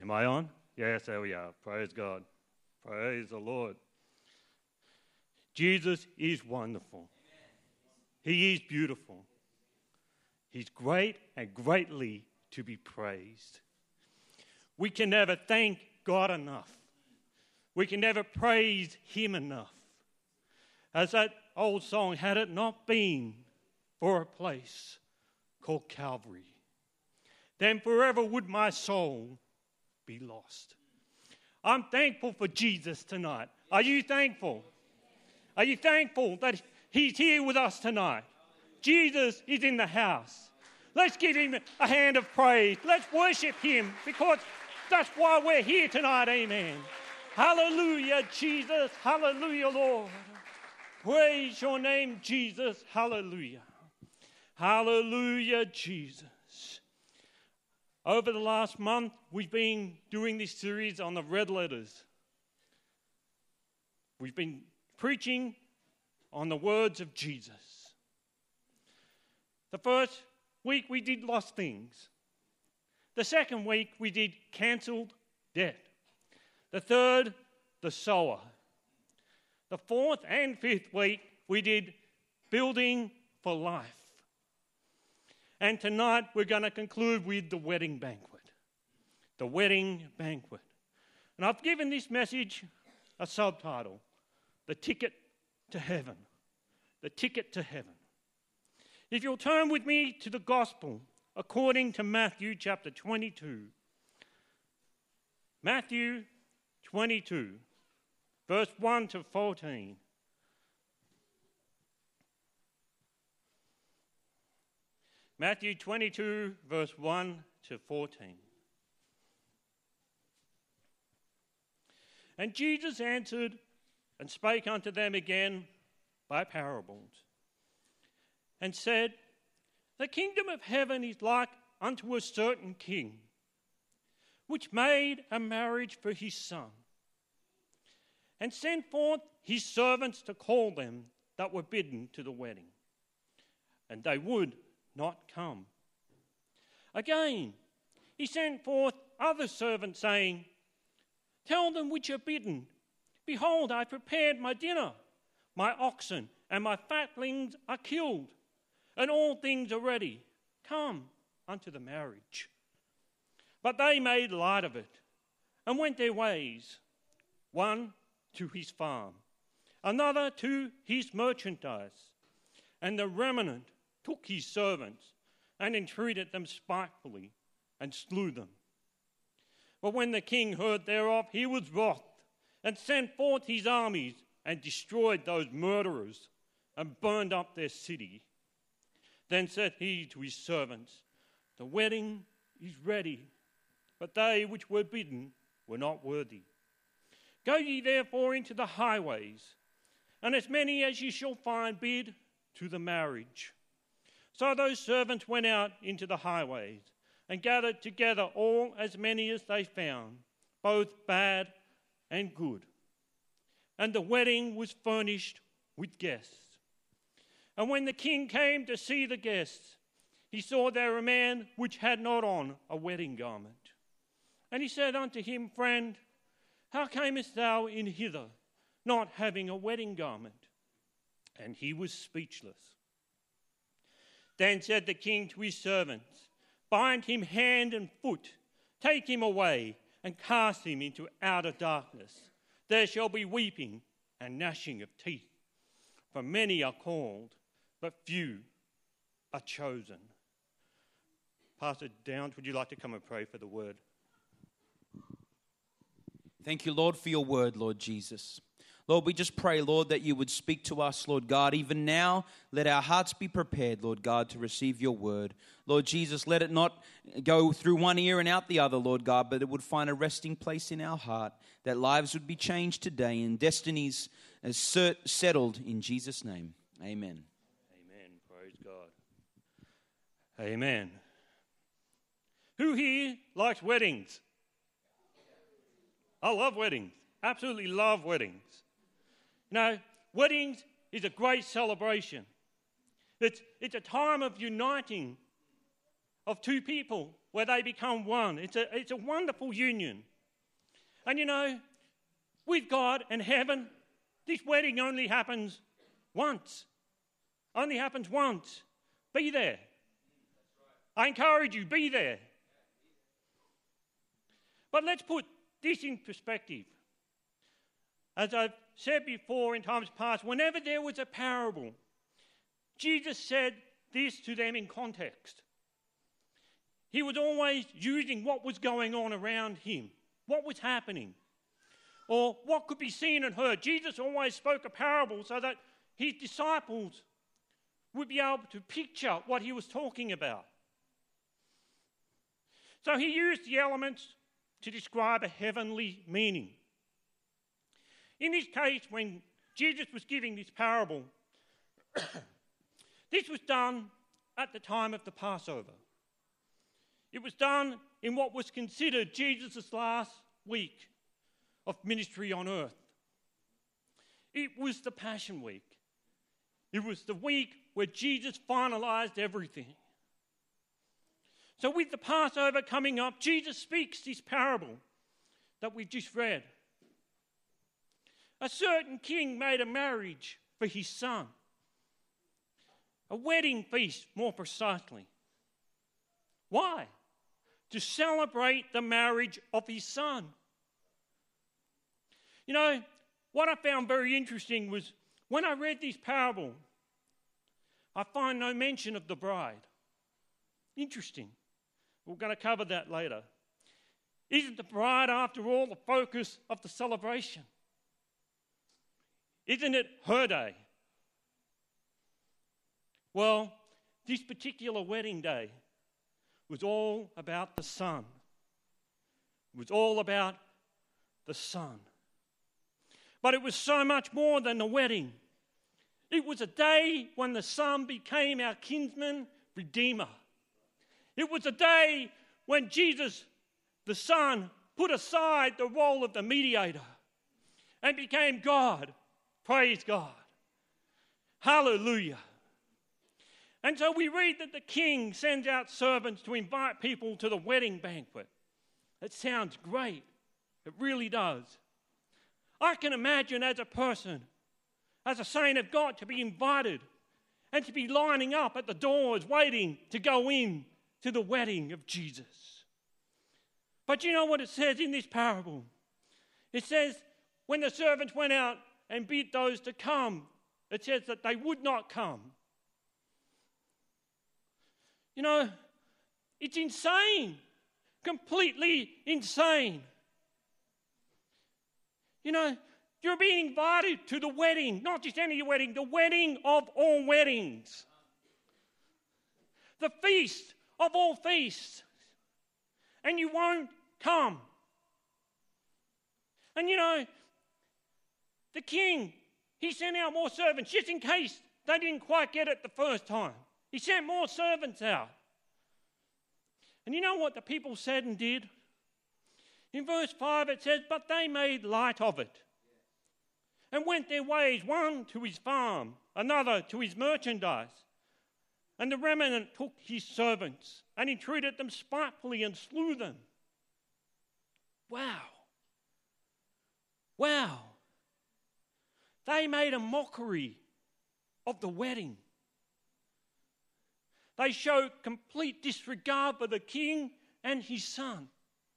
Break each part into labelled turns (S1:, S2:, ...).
S1: Am I on? Yes, there we are. Praise God. Praise the Lord. Jesus is wonderful. He is beautiful. He's great and greatly to be praised. We can never thank God enough. We can never praise Him enough. As that old song, had it not been for a place called Calvary, then forever would my soul be lost. I'm thankful for Jesus tonight. Are you thankful? Are you thankful that He's here with us tonight? Jesus is in the house. Let's give Him a hand of praise. Let's worship Him because that's why we're here tonight. Amen. Hallelujah, Jesus. Hallelujah, Lord. Praise your name, Jesus. Hallelujah. Hallelujah, Jesus. Over the last month, we've been doing this series on the red letters. We've been preaching on the words of Jesus. The first week we did lost things. The second week we did cancelled debt. The third, the sower. The fourth and fifth week we did building for life. And tonight we're going to conclude with the wedding banquet. The wedding banquet. And I've given this message a subtitle, The Ticket to Heaven. The Ticket to Heaven. If you'll turn with me to the Gospel according to Matthew chapter 22. Matthew 22, verse 1 to 14. Matthew 22, verse 1 to 14. And Jesus answered and spake unto them again by parables, and said, The kingdom of heaven is like unto a certain king, which made a marriage for his son, and sent forth his servants to call them that were bidden to the wedding. And they would not come. Again, he sent forth other servants, saying, Tell them which are bidden, Behold, I prepared my dinner. My oxen and my fatlings are killed, and all things are ready. Come unto the marriage. But they made light of it, and went their ways, one to his farm, another to his merchandise, and the remnant took his servants, and entreated them spitefully, and slew them. But when the king heard thereof, he was wroth, and sent forth his armies, and destroyed those murderers, and burned up their city. Then said he to his servants, The wedding is ready, but they which were bidden were not worthy. Go ye therefore into the highways, and as many as ye shall find, bid to the marriage. So those servants went out into the highways, and gathered together all as many as they found, both bad and good. And the wedding was furnished with guests. And when the king came to see the guests, he saw there a man which had not on a wedding garment. And he said unto him, Friend, how camest thou in hither, not having a wedding garment? And he was speechless. Then said the king to his servants, Bind him hand and foot, take him away, and cast him into outer darkness. There shall be weeping and gnashing of teeth. For many are called, but few are chosen. Pastor Downs, would you like to come and pray for the word?
S2: Thank you, Lord, for your word, Lord Jesus. Lord, we just pray, Lord, that you would speak to us, Lord God. Even now, let our hearts be prepared, Lord God, to receive your word. Lord Jesus, let it not go through one ear and out the other, Lord God, but it would find a resting place in our heart, that lives would be changed today and destinies settled in Jesus' name. Amen.
S1: Amen. Praise God. Amen. Who here likes weddings? I love weddings. Absolutely love weddings. Now, weddings is a great celebration. It's a time of uniting of two people where they become one. It's a wonderful union. And you know, with God and heaven, this wedding only happens once. Only happens once. Be there. I encourage you, be there. But let's put this in perspective. As I've said before in times past, whenever there was a parable, Jesus said this to them in context. He was always using what was going on around him, what was happening, or what could be seen and heard. Jesus always spoke a parable so that his disciples would be able to picture what he was talking about. So he used the elements to describe a heavenly meaning. In this case, when Jesus was giving this parable, this was done at the time of the Passover. It was done in what was considered Jesus' last week of ministry on earth. It was the Passion Week. It was the week where Jesus finalized everything. So with the Passover coming up, Jesus speaks this parable that we've just read. A certain king made a marriage for his son. A wedding feast, more precisely. Why? To celebrate the marriage of his son. You know, what I found very interesting was when I read this parable, I find no mention of the bride. Interesting. We're going to cover that later. Isn't the bride, after all, the focus of the celebration? Isn't it her day? Well, this particular wedding day was all about the son. It was all about the son. But it was so much more than the wedding. It was a day when the son became our kinsman redeemer. It was a day when Jesus, the son, put aside the role of the mediator and became God. Praise God. Hallelujah. And so we read that the king sends out servants to invite people to the wedding banquet. It sounds great. It really does. I can imagine as a person, as a saint of God, to be invited and to be lining up at the doors waiting to go in to the wedding of Jesus. But you know what it says in this parable? It says when the servants went out and bid those to come, it says that they would not come. You know, it's insane, completely insane. You know, you're being invited to the wedding, not just any wedding, the wedding of all weddings. The feast of all feasts. And you won't come. And you know, the king, he sent out more servants just in case they didn't quite get it the first time. He sent more servants out. And you know what the people said and did? In verse 5 it says, but they made light of it and went their ways, one to his farm, another to his merchandise. And the remnant took his servants and entreated them spitefully and slew them. Wow. Wow. They made a mockery of the wedding. They showed complete disregard for the king and his son.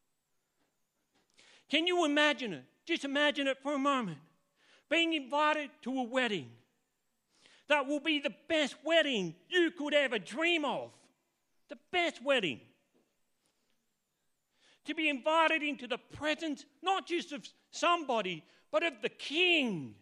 S1: Can you imagine it? Just imagine it for a moment. Being invited to a wedding that will be the best wedding you could ever dream of. The best wedding. To be invited into the presence, not just of somebody, but of the king.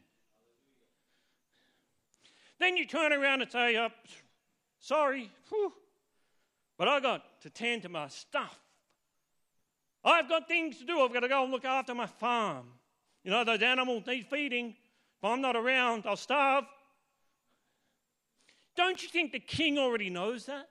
S1: Then you turn around and say, sorry, but I got to tend to my stuff. I've got things to do. I've got to go and look after my farm. You know, those animals need feeding. If I'm not around, I'll starve. Don't you think the king already knows that?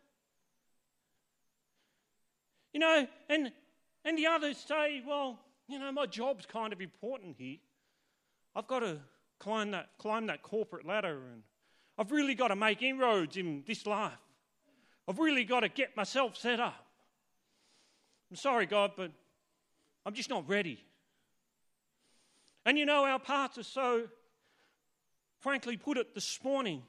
S1: You know, and the others say, well, you know, my job's kind of important here. I've got to climb that corporate ladder, and I've really got to make inroads in this life. I've really got to get myself set up. I'm sorry, God, but I'm just not ready. And you know, our pastor so frankly put it this morning.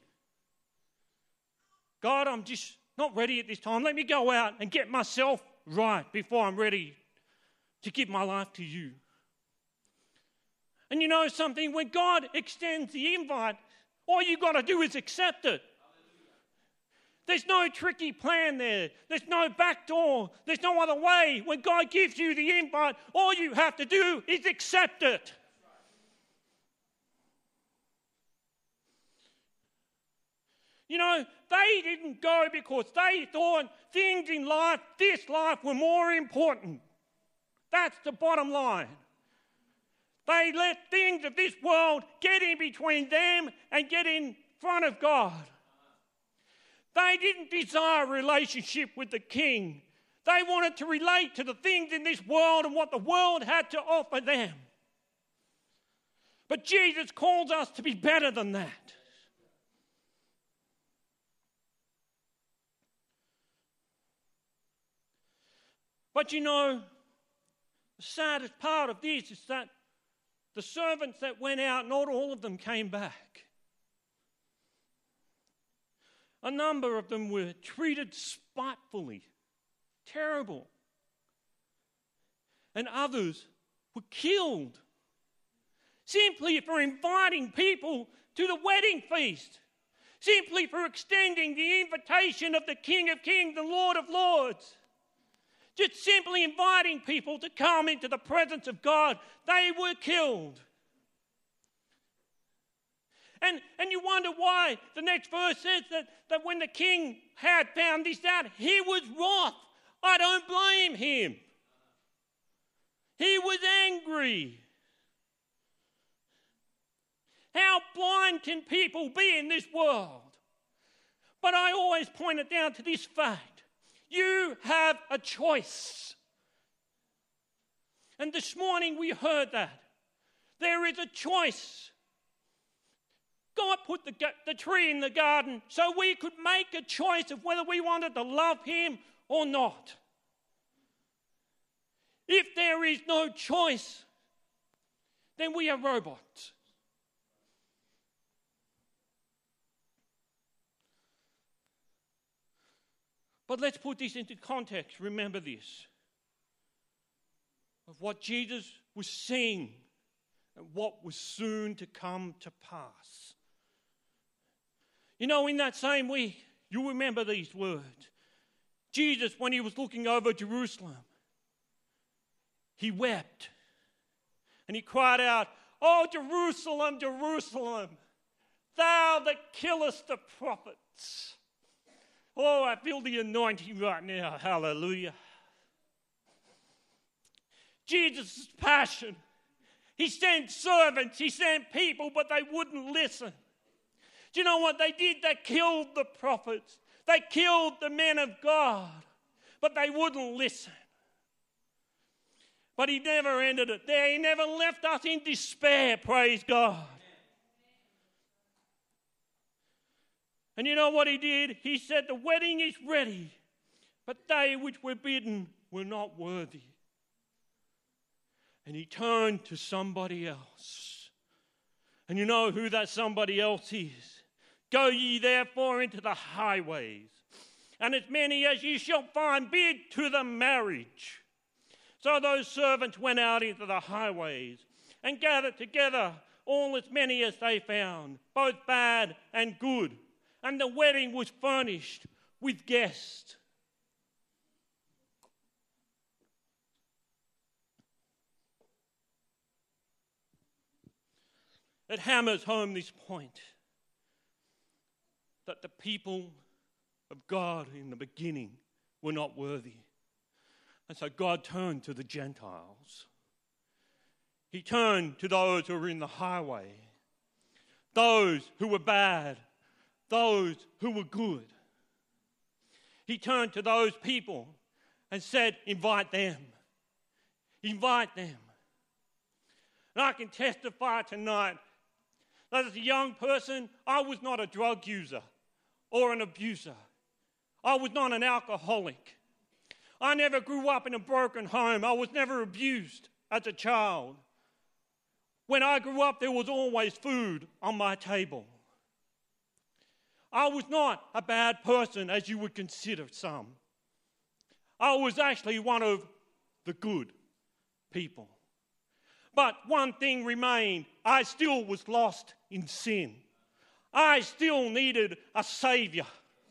S1: God, I'm just not ready at this time. Let me go out and get myself right before I'm ready to give my life to you. And you know something? When God extends the invite, all you got to do is accept it. There's no tricky plan there. There's no back door. There's no other way. When God gives you the invite, all you have to do is accept it. You know, they didn't go because they thought things in life, this life, were more important. That's the bottom line. They let things of this world get in between them and get in front of God. They didn't desire a relationship with the King. They wanted to relate to the things in this world and what the world had to offer them. But Jesus calls us to be better than that. But you know, the saddest part of this is that the servants that went out, not all of them came back. A number of them were treated spitefully, terrible. And others were killed simply for inviting people to the wedding feast, simply for extending the invitation of the King of Kings, the Lord of Lords. Just simply inviting people to come into the presence of God. They were killed. And you wonder why the next verse says that when the king had found this out, he was wroth. I don't blame him. He was angry. How blind can people be in this world? But I always point it down to this fact. You have a choice. And this morning we heard that. There is a choice. God put the tree in the garden so we could make a choice of whether we wanted to love him or not. If there is no choice, then we are robots. But let's put this into context. Remember this. Of what Jesus was saying and what was soon to come to pass. You know, in that same week, you remember these words. Jesus, when he was looking over Jerusalem, he wept. And he cried out, "Oh, Jerusalem, Jerusalem, thou that killest the prophets." Oh, I feel the anointing right now. Hallelujah. Jesus' passion. He sent servants, he sent people, but they wouldn't listen. Do you know what they did? They killed the prophets. They killed the men of God, but they wouldn't listen. But he never ended it there. He never left us in despair, praise God. And you know what he did? He said, the wedding is ready, but they which were bidden were not worthy. And he turned to somebody else. And you know who that somebody else is. Go ye therefore into the highways, and as many as ye shall find, bid to the marriage. So those servants went out into the highways and gathered together all as many as they found, both bad and good. And the wedding was furnished with guests. It hammers home this point that the people of God in the beginning were not worthy. And so God turned to the Gentiles. He turned to those who were in the highway, those who were bad, those who were good. He turned to those people and said, invite them. Invite them. And I can testify tonight that as a young person, I was not a drug user or an abuser. I was not an alcoholic. I never grew up in a broken home. I was never abused as a child. When I grew up, there was always food on my table. I was not a bad person, as you would consider some. I was actually one of the good people. But one thing remained. I still was lost in sin. I still needed a Saviour.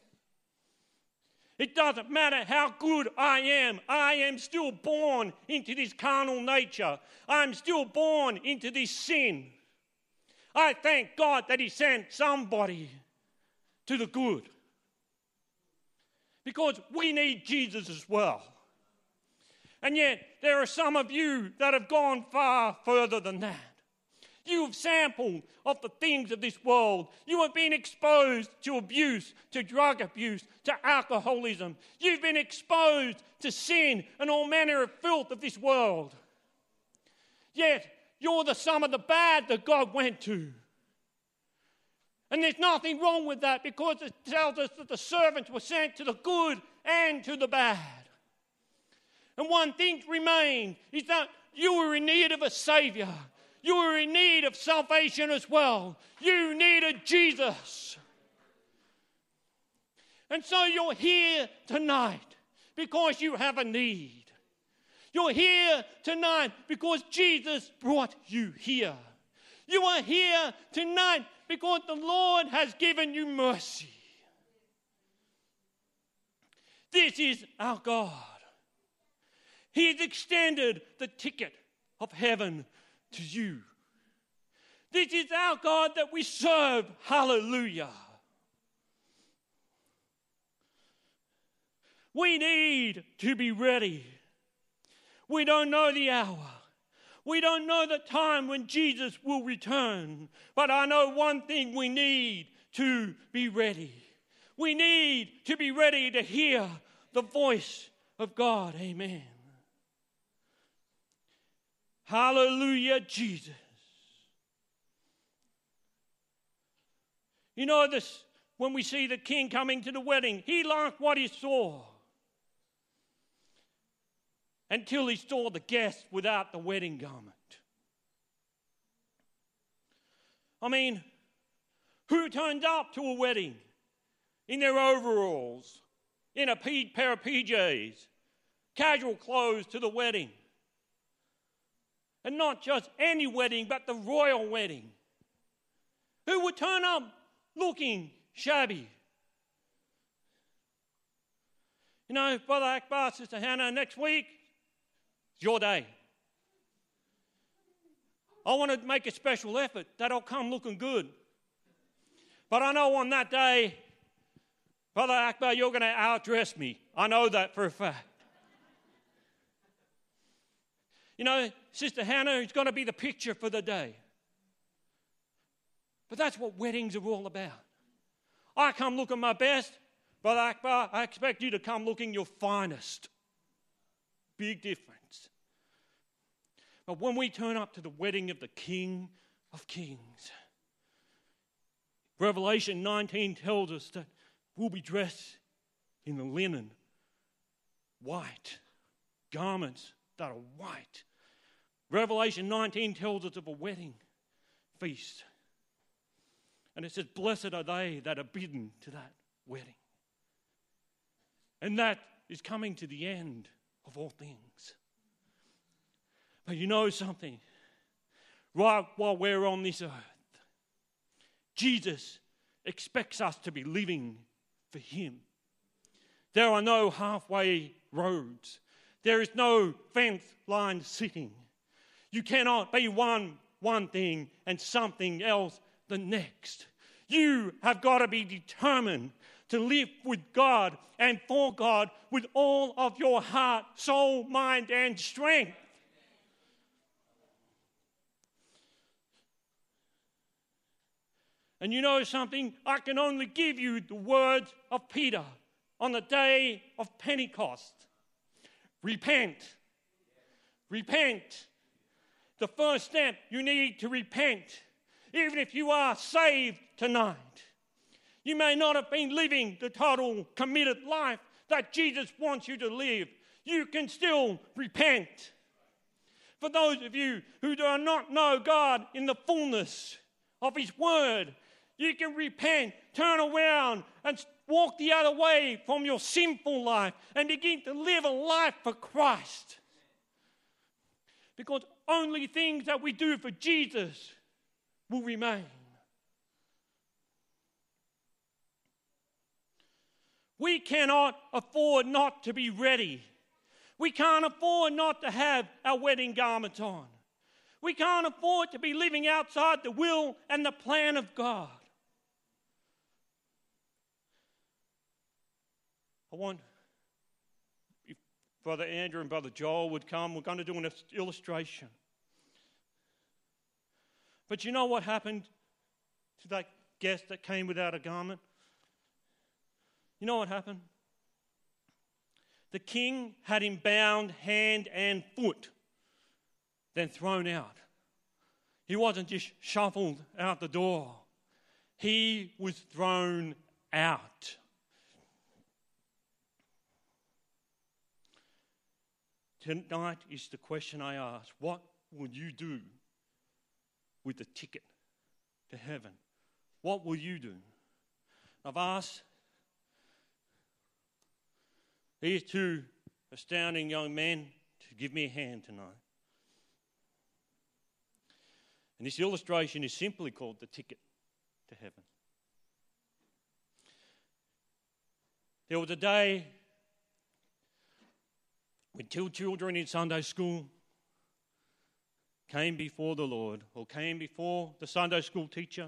S1: It doesn't matter how good I am still born into this carnal nature. I'm still born into this sin. I thank God that He sent somebody to the good. Because we need Jesus as well. And yet, there are some of you that have gone far further than that. You've sampled of the things of this world. You have been exposed to abuse, to drug abuse, to alcoholism. You've been exposed to sin and all manner of filth of this world. Yet, you're the sum of the bad that God went to. And there's nothing wrong with that, because it tells us that the servants were sent to the good and to the bad. And one thing remains is that you were in need of a Saviour. You were in need of salvation as well. You needed Jesus. And so you're here tonight because you have a need. You're here tonight because Jesus brought you here. You are here tonight because the Lord has given you mercy. This is our God. He has extended the ticket of heaven to you. This is our God that we serve. Hallelujah. We need to be ready. We don't know the hour. We don't know the time when Jesus will return. But I know one thing: we need to be ready. We need to be ready to hear the voice of God. Amen. Hallelujah, Jesus. You know this, when we see the king coming to the wedding, he liked what he saw until he saw the guests without the wedding garment. I mean, who turns up to a wedding in their overalls, in a pair of PJs, casual clothes to the wedding? And not just any wedding, but the royal wedding. Who would turn up looking shabby? You know, Brother Akbar, Sister Hannah, next week, it's your day. I want to make a special effort that I'll come looking good. But I know on that day, Brother Akbar, you're going to outdress me. I know that for a fact. You know, Sister Hannah is going to be the picture for the day. But that's what weddings are all about. I come looking my best. Brother Akbar, I expect you to come looking your finest. Big difference. But when we turn up to the wedding of the King of Kings, Revelation 19 tells us that we'll be dressed in the linen, white, garments that are white. Revelation 19 tells us of a wedding feast. And it says, blessed are they that are bidden to that wedding. And that is coming to the end of all things. But you know something? Right while we're on this earth, Jesus expects us to be living for Him. There are no halfway roads. There is no fence-line sitting. You cannot be one thing and something else the next. You have got to be determined to live with God and for God with all of your heart, soul, mind, and strength. And you know something? I can only give you the words of Peter on the day of Pentecost. Repent. Repent. The first step, you need to repent. Even if you are saved tonight, You may not have been living the total committed life that Jesus wants you to live. You can still repent. For those of you who do not know God in the fullness of His Word, you can repent, turn around and walk the other way from your sinful life and begin to live a life for Christ. Because only things that we do for Jesus will remain. We cannot afford not to be ready. We can't afford not to have our wedding garments on. We can't afford to be living outside the will and the plan of God. I want, if Brother Andrew and Brother Joel would come, we're going to do an illustration. But you know what happened to that guest that came without a garment? You know what happened? The king had him bound hand and foot, then thrown out. He wasn't just shuffled out the door. He was thrown out. Tonight is the question I ask. What will you do with the ticket to heaven? What will you do? I've asked these two astounding young men to give me a hand tonight. And this illustration is simply called the ticket to heaven. There was a day when two children in Sunday school came before the Lord, or came before the Sunday school teacher.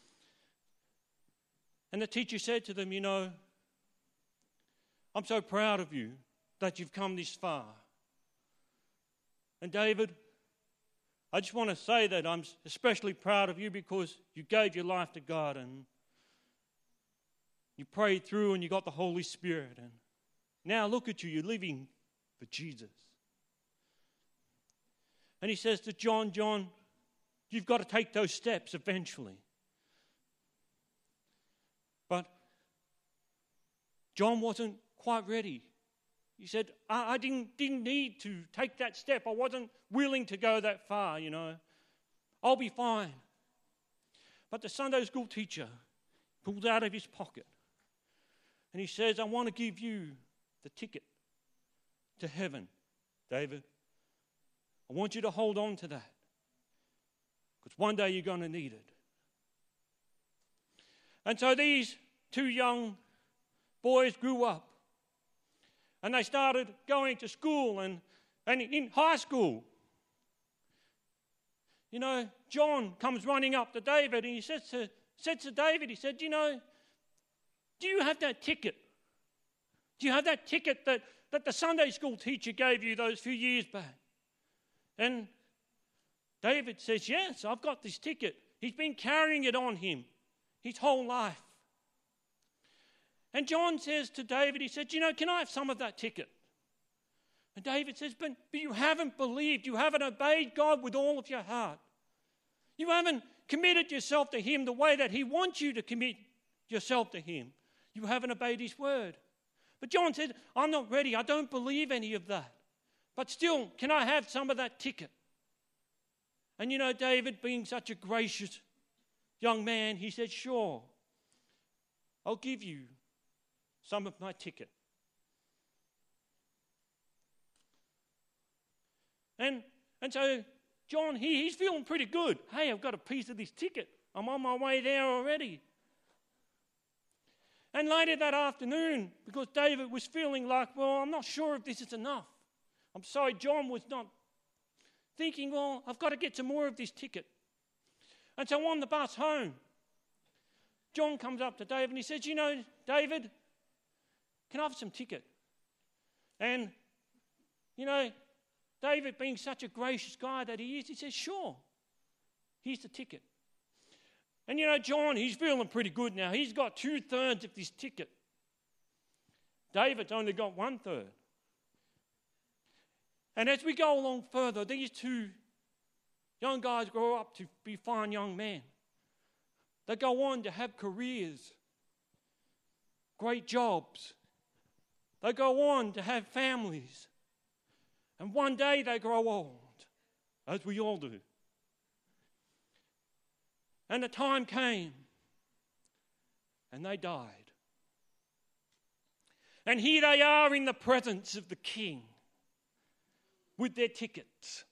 S1: And the teacher said to them, you know, I'm so proud of you that you've come this far. And David, I just want to say that I'm especially proud of you because you gave your life to God and you prayed through and you got the Holy Spirit. And now look at you, you're living for Jesus. And he says to John, you've got to take those steps eventually. But John wasn't quite ready. He said, I didn't need to take that step. I wasn't willing to go that far, you know. I'll be fine. But the Sunday school teacher pulls out of his pocket and he says, I want to give you the ticket to heaven, David. I want you to hold on to that because one day you're going to need it. And so these two young boys grew up and they started going to school and in high school. You know, John comes running up to David and he said to David, he said, you know, do you have that ticket? Do you have that ticket that the Sunday school teacher gave you those few years back? And David says, yes, I've got this ticket. He's been carrying it on him his whole life. And John says to David, he said, you know, can I have some of that ticket? And David says, but you haven't believed, you haven't obeyed God with all of your heart. You haven't committed yourself to Him the way that He wants you to commit yourself to Him. You haven't obeyed His word. But John said, I'm not ready, I don't believe any of that. But still, can I have some of that ticket? And you know, David, being such a gracious young man, he said, sure, I'll give you some of my ticket. And so John, he's feeling pretty good. Hey, I've got a piece of this ticket. I'm on my way there already. And later that afternoon, because David was feeling like, well, I'm not sure if this is enough. I'm sorry, John was not thinking, well, I've got to get some more of this ticket. And so on the bus home, John comes up to David and he says, you know, David, can I have some ticket? And, you know, David, being such a gracious guy that he is, he says, sure, here's the ticket. And, you know, John, he's feeling pretty good now. He's got 2/3 of this ticket. David's only got 1/3. And as we go along further, these two young guys grow up to be fine young men. They go on to have careers great jobs. They go on to have families. And one day they grow old, as we all do. And the time came, and they died. And here they are in the presence of the king with their tickets.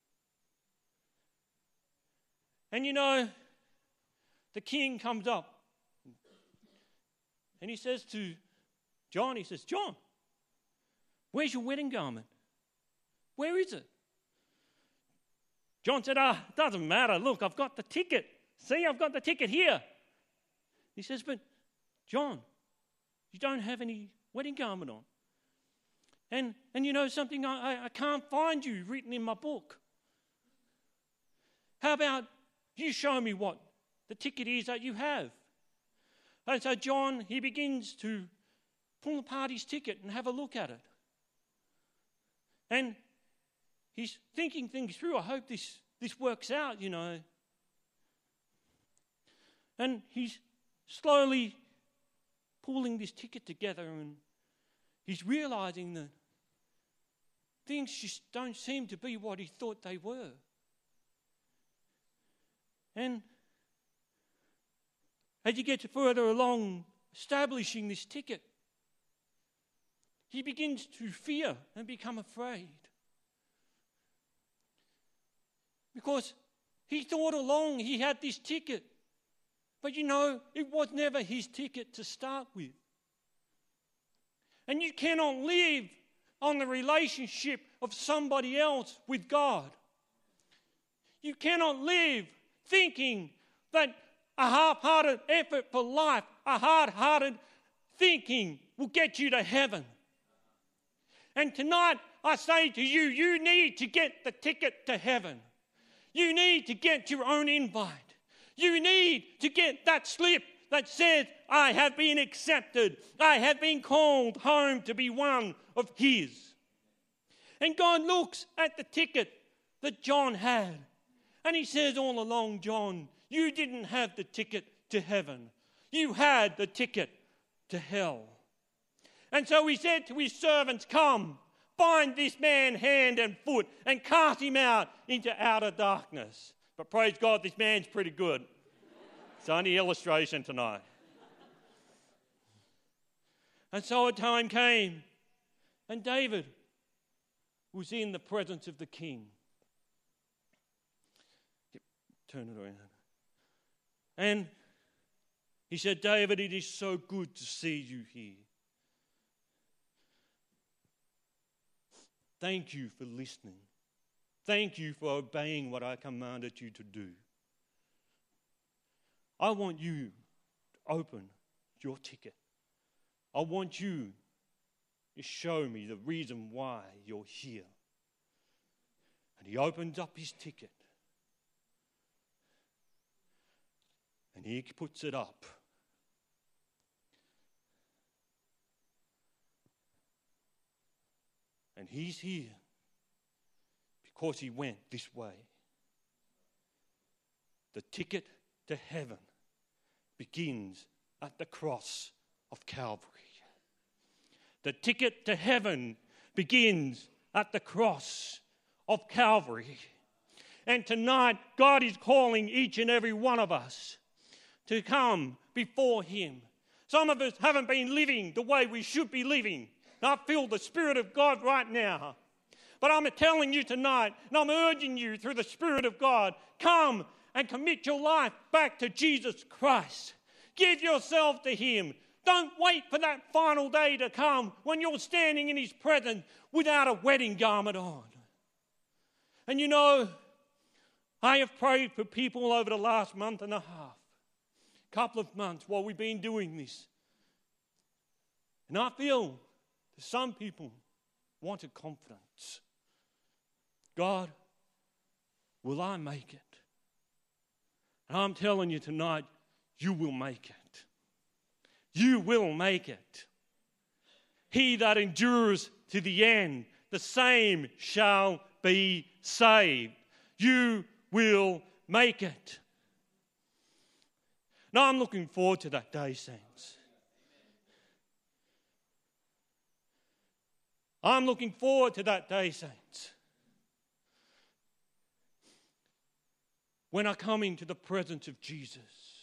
S1: And you know, the king comes up and he says to John, John, where's your wedding garment? Where is it? John said, it doesn't matter. Look, I've got the ticket. See, I've got the ticket here. He says, but John, you don't have any wedding garment on. And you know something, I can't find you written in my book. How about you show me what the ticket is that you have? And so John, he begins to pull apart his ticket and have a look at it. And he's thinking things through. I hope this works out, you know. And he's slowly pulling this ticket together, and he's realizing that things just don't seem to be what he thought they were. And as he gets further along establishing this ticket, he begins to fear and become afraid. Because he thought along he had this ticket. But you know, it was never his ticket to start with. And you cannot live on the relationship of somebody else with God. You cannot live thinking that a half-hearted effort for life, a hard-hearted thinking will get you to heaven. And tonight I say to you, you need to get the ticket to heaven. You need to get your own invite. You need to get that slip that says, I have been accepted. I have been called home to be one of His. And God looks at the ticket that John had. And He says all along, John, you didn't have the ticket to heaven. You had the ticket to hell. And so He said to His servants, come, bind this man hand and foot and cast him out into outer darkness. But praise God, this man's pretty good. It's only illustration tonight. And so a time came, and David was in the presence of the king. Turn it around. And he said, David, it is so good to see you here. Thank you for listening. Thank you for obeying what I commanded you to do. I want you to open your ticket. I want you to show me the reason why you're here. And he opens up his ticket. And he puts it up. And he's here because he went this way. The ticket to heaven begins at the cross of Calvary. The ticket to heaven begins at the cross of Calvary. And tonight, God is calling each and every one of us to come before Him. Some of us haven't been living the way we should be living. And I feel the Spirit of God right now. But I'm telling you tonight, and I'm urging you through the Spirit of God, come and commit your life back to Jesus Christ. Give yourself to Him. Don't wait for that final day to come when you're standing in His presence without a wedding garment on. And you know, I have prayed for people over the last month and a half, couple of months while we've been doing this. And I feel that some people wanted confidence. God, will I make it? And I'm telling you tonight, you will make it. You will make it. He that endures to the end, the same shall be saved. You will make it. Now I'm looking forward to that day, saints. I'm looking forward to that day, saints, when I come into the presence of Jesus.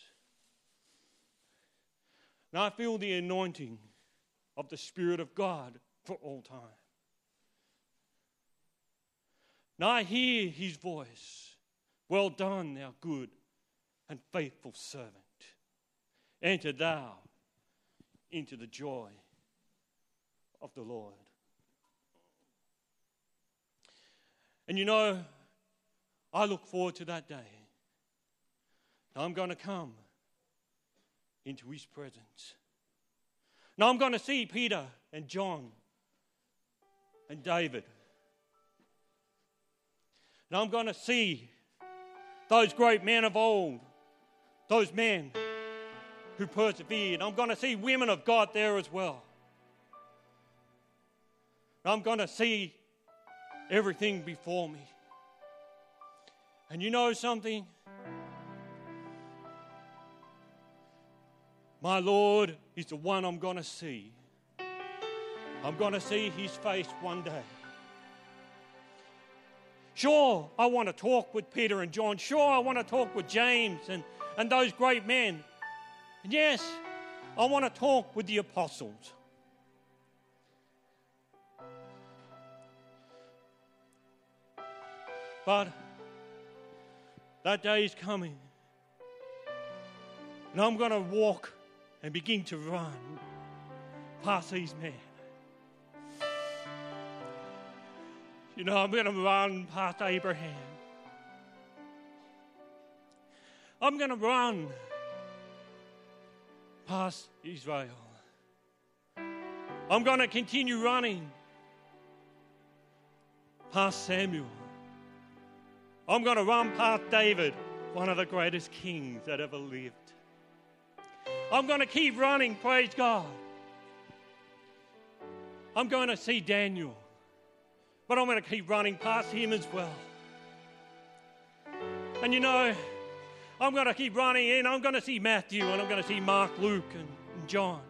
S1: And I feel the anointing of the Spirit of God for all time. And I hear his voice. Well done, thou good and faithful servant. Enter thou into the joy of the Lord. And you know, I look forward to that day. I'm going to come into his presence. Now I'm going to see Peter and John and David. And I'm going to see those great men of old, those men who persevered. I'm going to see women of God there as well. And I'm going to see everything before me. And you know something? My Lord is the one I'm going to see. I'm going to see his face one day. Sure, I want to talk with Peter and John. Sure, I want to talk with James and those great men. And yes, I want to talk with the apostles. But that day is coming. And I'm going to walk and begin to run past these men. You know, I'm going to run past Abraham. I'm going to run past Israel. I'm going to continue running past Samuel. I'm going to run past David, one of the greatest kings that ever lived. I'm going to keep running, praise God. I'm going to see Daniel, but I'm going to keep running past him as well. And you know, I'm going to keep running in. I'm going to see Matthew, and I'm going to see Mark, Luke, and John.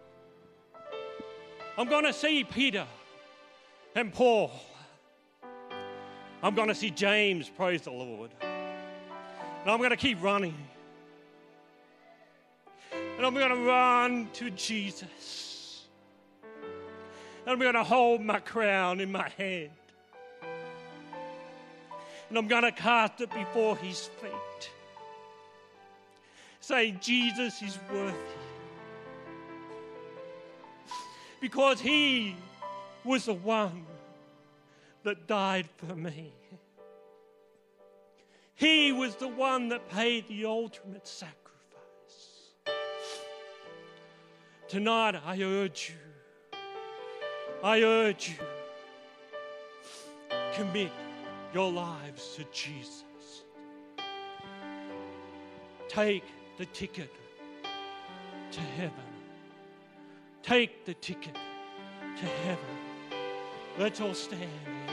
S1: I'm going to see Peter and Paul. I'm going to see James, praise the Lord. And I'm going to keep running. And I'm going to run to Jesus. And I'm going to hold my crown in my hand. And I'm going to cast it before his feet, saying, Jesus is worthy. Because he was the one that died for me. He was the one that paid the ultimate sacrifice. Tonight, I urge you, commit your lives to Jesus. Take the ticket to heaven. Take the ticket to heaven. Let's all stand.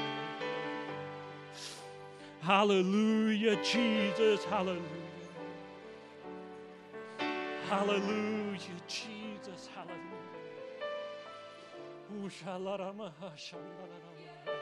S1: Hallelujah, Jesus, hallelujah. Hallelujah, Jesus, hallelujah.